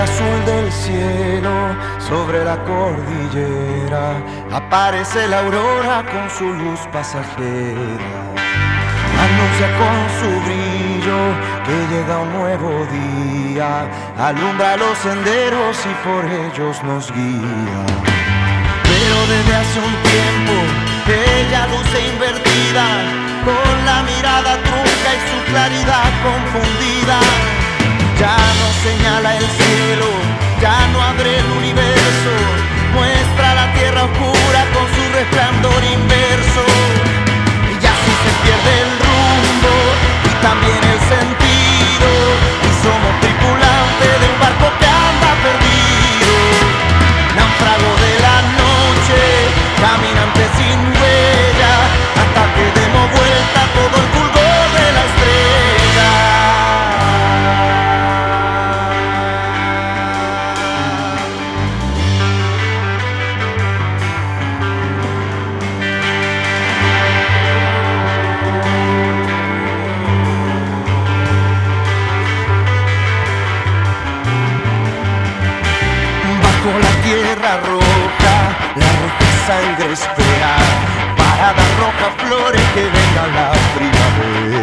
azul del cielo, sobre la cordillera, aparece la aurora con su luz pasajera. Anuncia con su brillo que llega un nuevo día, alumbra los senderos y por ellos nos guía. Pero desde hace un tiempo ella luce invertida, con la mirada trunca y su claridad confundida. Ya no señala el cielo, ya no abre el universo, muestra la tierra oscura con su resplandor inverso. Y así se pierde el rumbo y también el sentido, y somos tripulantes de un barco que anda perdido, náufrago de la noche, caminante sin huella, hasta que demos vuelta todo el fulgor de la estrella. Bajo la tierra roja, la roja sangre espera, para dar rojas flores que venga la primavera.